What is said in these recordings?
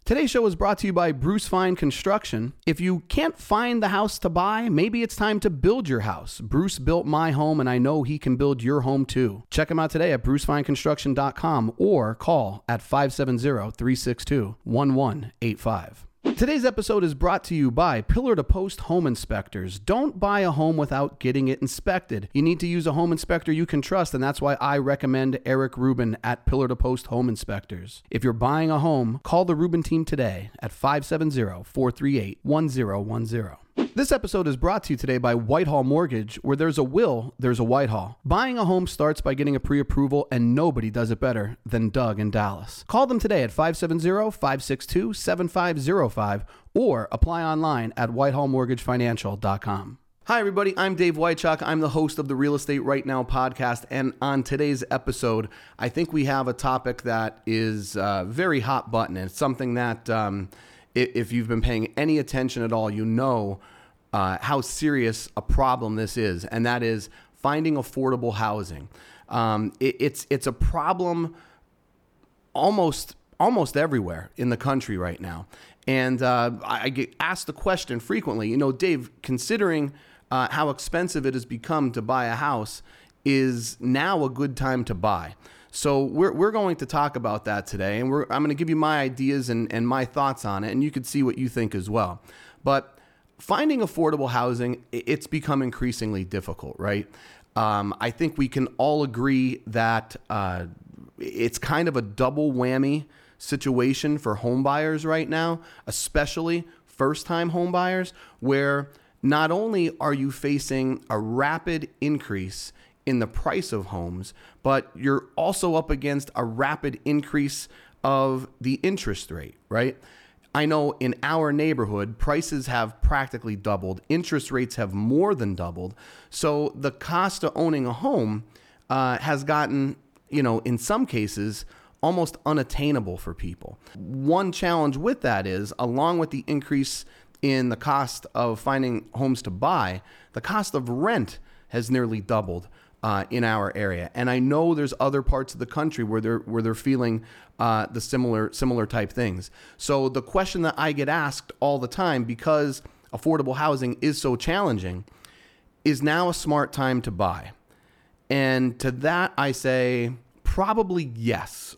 Today's show is brought to you by Bruce Fine Construction. If you can't find the house to buy, maybe it's time to build your house. Bruce built my home, and I know he can build your home too. Check him out today at brucefineconstruction.com or call at 570-362-1185. Today's episode is brought to you by Pillar to Post Home Inspectors. Don't buy a home without getting it inspected. You need to use a home inspector you can trust, and that's why I recommend Eric Rubin at Pillar to Post Home Inspectors. If you're buying a home, call the Rubin team today at 570-438-1010. This episode is brought to you today by Whitehall Mortgage. Where there's a will, there's a Whitehall. Buying a home starts by getting a pre-approval, and nobody does it better than Doug in Dallas. Call them today at 570-562-7505 or apply online at whitehallmortgagefinancial.com. Hi, everybody. I'm Dave Wychuck. I'm the host of the Real Estate Right Now podcast. And on today's episode, I think we have a topic that is very hot button. It's something that if you've been paying any attention at all, you know how serious a problem this is, and that is finding affordable housing. It's a problem almost everywhere in the country right now. And I get asked the question frequently, you know, Dave, considering how expensive it has become to buy a house, is now a good time to buy? So we're going to talk about that today, and I'm going to give you my ideas and my thoughts on it, and you could see what you think as well. But finding affordable housing, it's become increasingly difficult, right? I think we can all agree that it's kind of a double whammy situation for home buyers right now, especially first-time home buyers, where not only are you facing a rapid increase in the price of homes, but you're also up against a rapid increase of the interest rate, right? I know in our neighborhood, prices have practically doubled. Interest rates have more than doubled. So the cost of owning a home has gotten, you know, in some cases, almost unattainable for people. One challenge with that is, along with the increase in the cost of finding homes to buy, the cost of rent has nearly doubled in our area. And I know there's other parts of the country where they're feeling the similar type things. So the question that I get asked all the time, because affordable housing is so challenging, is now a smart time to buy? And to that I say probably yes.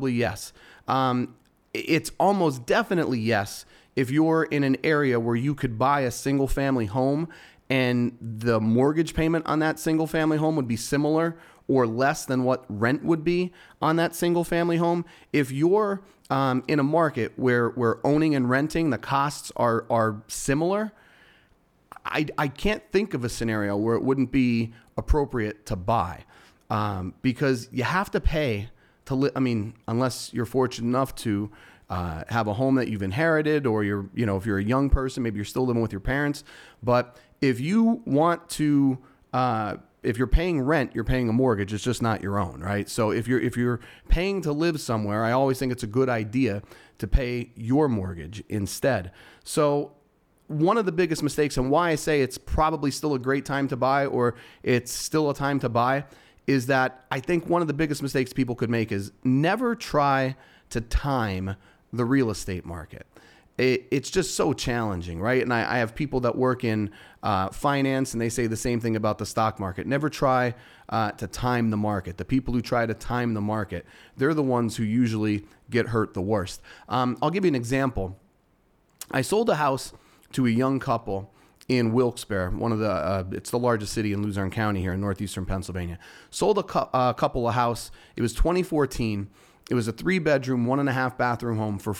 It's almost definitely yes if you're in an area where you could buy a single family home and the mortgage payment on that single family home would be similar or less than what rent would be on that single family home. If you're in a market where owning and renting, the costs are similar, I can't think of a scenario where it wouldn't be appropriate to buy, because you have to pay to live. I mean, unless you're fortunate enough to have a home that you've inherited, or if you're a young person, maybe you're still living with your parents. But if you want to, if you're paying rent, you're paying a mortgage. It's just not your own, right? So if you're paying to live somewhere, I always think it's a good idea to pay your mortgage instead. So one of the biggest mistakes, and why I say it's probably still a great time to buy, or it's still a time to buy, is that I think one of the biggest mistakes people could make is never try to time the real estate market. It's just so challenging, right? And I have people that work in finance, and they say the same thing about the stock market. Never try to time the market. The people who try to time the market, they're the ones who usually get hurt the worst. I'll give you an example. I sold a house to a young couple in Wilkes-Barre, it's the largest city in Luzerne County here in northeastern Pennsylvania. Sold a couple a house. It was 2014. It was a 3-bedroom, 1.5 bathroom home for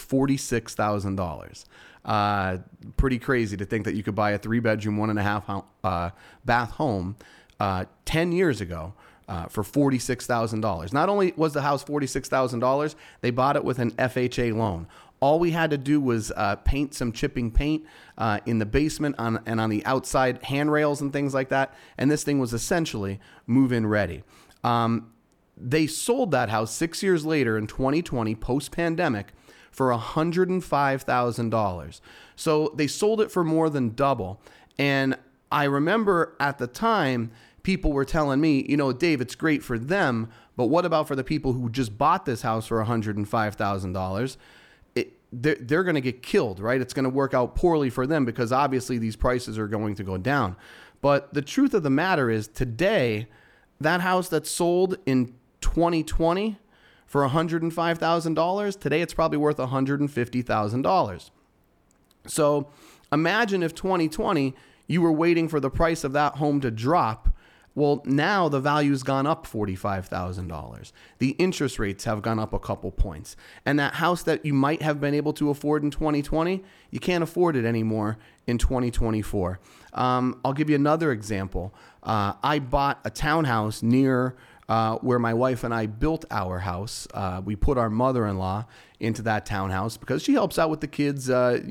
$46,000. Pretty crazy to think that you could buy a 3-bedroom, 1.5 bath home 10 years ago for $46,000. Not only was the house $46,000, they bought it with an FHA loan. All we had to do was paint some chipping paint in the basement and on the outside handrails and things like that. And this thing was essentially move-in ready. They sold that house 6 years later in 2020, post-pandemic, for $105,000. So they sold it for more than double. And I remember at the time, people were telling me, Dave, it's great for them, but what about for the people who just bought this house for $105,000? they're going to get killed, right? It's going to work out poorly for them because obviously these prices are going to go down. But the truth of the matter is today, that house that sold in 2020 for $105,000, today it's probably worth $150,000. So imagine if 2020, you were waiting for the price of that home to drop. Well, now the value's gone up $45,000. The interest rates have gone up a couple points. And that house that you might have been able to afford in 2020, you can't afford it anymore in 2024. I'll give you another example. I bought a townhouse near where my wife and I built our house. We put our mother-in-law into that townhouse because she helps out with the kids,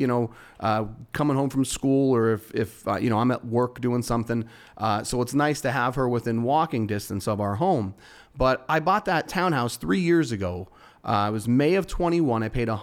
coming home from school, or if I'm at work doing something. So it's nice to have her within walking distance of our home. But I bought that townhouse 3 years ago. It was May of 21. I paid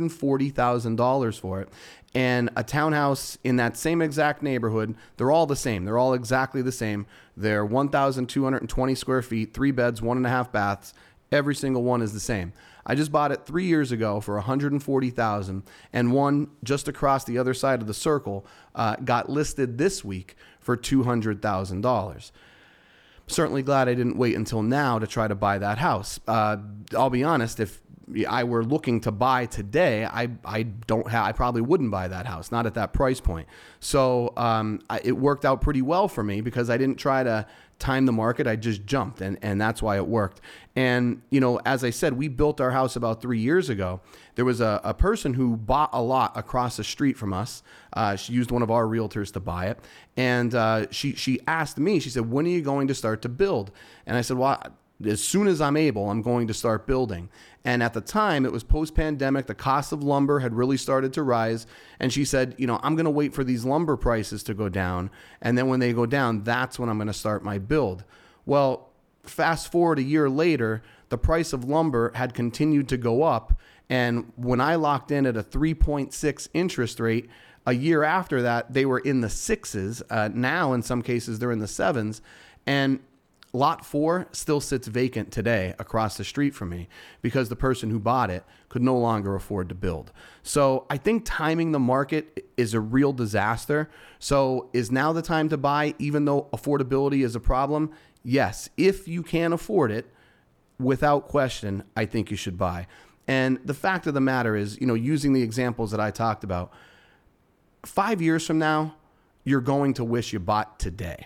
$140,000 for it. And a townhouse in that same exact neighborhood, they're all the same. They're all exactly the same. They're 1,220 square feet, 3 beds, 1.5 baths. Every single one is the same. I just bought it 3 years ago for $140,000, and one just across the other side of the circle got listed this week for $200,000. Certainly glad I didn't wait until now to try to buy that house. I'll be honest, if I were looking to buy today, I probably wouldn't buy that house, not at that price point. So it worked out pretty well for me because I didn't try to time the market. I just jumped, and that's why it worked. And, as I said, we built our house about 3 years ago. There was a person who bought a lot across the street from us. She used one of our realtors to buy it. And she asked me, she said, when are you going to start to build? And I said, well, as soon as I'm able, I'm going to start building. And at the time, it was post-pandemic. The cost of lumber had really started to rise. And she said, I'm going to wait for these lumber prices to go down. And then when they go down, that's when I'm going to start my build. Well, fast forward a year later, the price of lumber had continued to go up. And when I locked in at a 3.6 interest rate, a year after that, they were in the 6s. Now, in some cases, they're in the 7s. And Lot 4 still sits vacant today across the street from me because the person who bought it could no longer afford to build. So I think timing the market is a real disaster. So is now the time to buy, even though affordability is a problem? Yes, if you can afford it, without question, I think you should buy. And the fact of the matter is, using the examples that I talked about, 5 years from now, you're going to wish you bought today.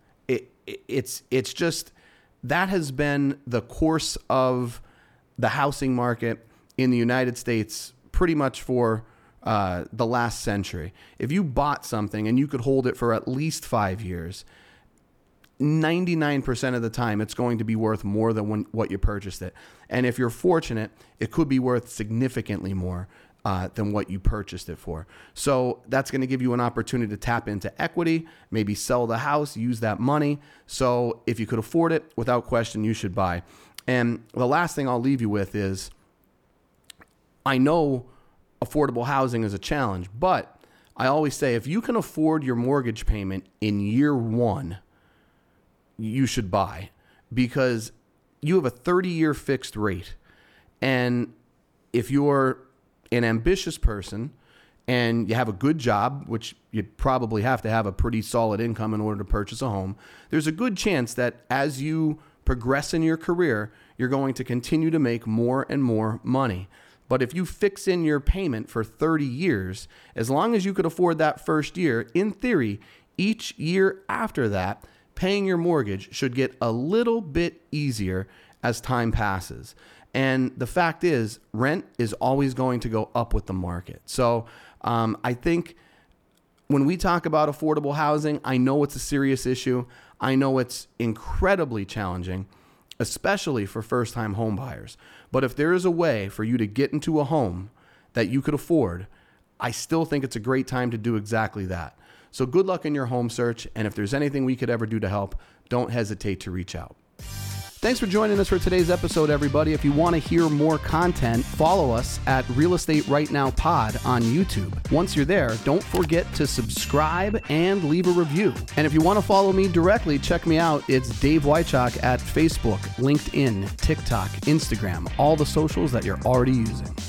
It's just, that has been the course of the housing market in the United States pretty much for the last century. If you bought something and you could hold it for at least 5 years, 99% of the time it's going to be worth more than what you purchased it. And if you're fortunate, it could be worth significantly more than what you purchased it for. So that's going to give you an opportunity to tap into equity, maybe sell the house, use that money. So if you could afford it, without question, you should buy. And the last thing I'll leave you with is, I know affordable housing is a challenge, but I always say if you can afford your mortgage payment in year one, you should buy, because you have a 30-year fixed rate. And if you're an ambitious person and you have a good job, which you probably have to have a pretty solid income in order to purchase a home, there's a good chance that as you progress in your career, you're going to continue to make more and more money. But if you fix in your payment for 30 years, as long as you could afford that first year, in theory, each year after that, paying your mortgage should get a little bit easier as time passes. And the fact is, rent is always going to go up with the market. So I think when we talk about affordable housing, I know it's a serious issue. I know it's incredibly challenging, especially for first-time home buyers. But if there is a way for you to get into a home that you could afford, I still think it's a great time to do exactly that. So good luck in your home search. And if there's anything we could ever do to help, don't hesitate to reach out. Thanks for joining us for today's episode, everybody. If you want to hear more content, follow us at Real Estate Right Now Pod on YouTube. Once you're there, don't forget to subscribe and leave a review. And if you want to follow me directly, check me out. It's Dave Wychak at Facebook, LinkedIn, TikTok, Instagram, all the socials that you're already using.